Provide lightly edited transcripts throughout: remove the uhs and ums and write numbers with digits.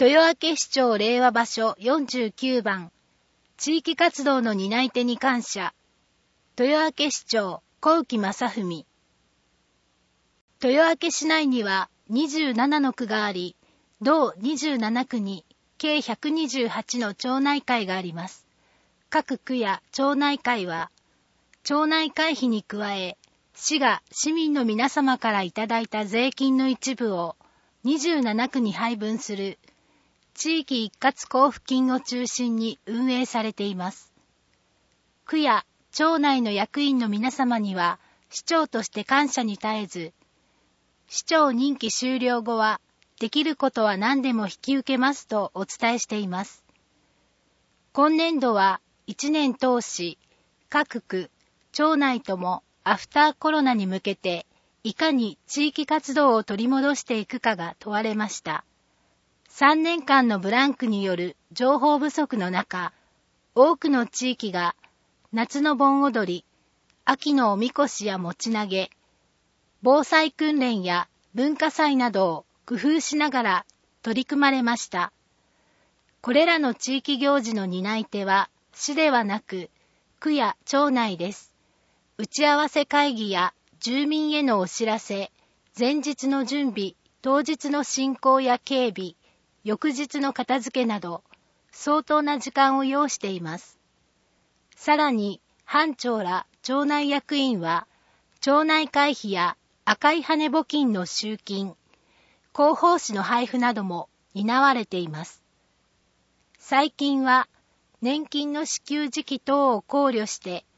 豊明市長令和場所49番、地域活動の担い手に感謝。豊明市長、幸喜正文。豊明市内には27の区があり、同27区に計128の町内会があります。各区や町内会は、町内会費に加え、市が市民の皆様からいただいた税金の一部を27区に配分する地域一括交付金を中心に運営されています。区や町内の役員の皆様には市長として感謝に絶えず、市長任期終了後はできることは何でも引き受けますとお伝えしています。今年度は1年通し、各区、町内ともアフターコロナに向けていかに地域活動を取り戻していくかが問われました。3年間のブランクによる情報不足の中、多くの地域が夏の盆踊り、秋のおみこしや餅投げ、防災訓練や文化祭などを工夫しながら取り組まれました。これらの地域行事の担い手は市ではなく区や町内です。打ち合わせ会議や住民へのお知らせ、前日の準備、当日の進行や警備、翌日の片付けなど、相当な時間を要しています。さらに、班長ら町内役員は、町内会費や赤い羽募金の集金、広報誌の配布なども担われています。最近は、年金の支給時期等を考慮して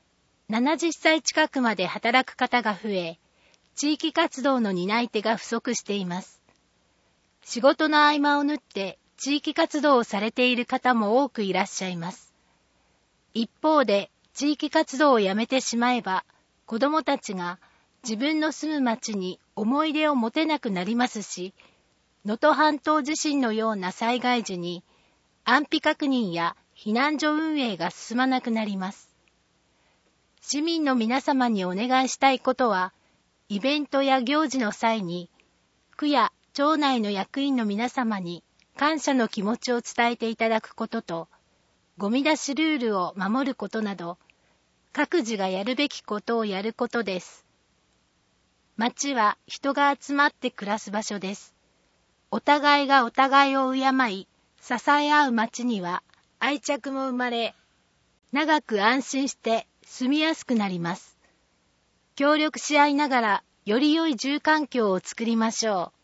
、70歳近くまで働く方が増え、地域活動の担い手が不足しています。仕事の合間を縫って地域活動をされている方も多くいらっしゃいます。一方で地域活動をやめてしまえば子どもたちが自分の住む町に思い出を持てなくなりますし、能登半島地震のような災害時に安否確認や避難所運営が進まなくなります。市民の皆様にお願いしたいことは、イベントや行事の際に区や町内の役員の皆様に感謝の気持ちを伝えていただくことと、ゴミ出しルールを守ることなど、各自がやるべきことをやることです。町は人が集まって暮らす場所です。お互いがお互いを敬い、支え合う町には愛着も生まれ、長く安心して住みやすくなります。協力し合いながら、より良い住環境を作りましょう。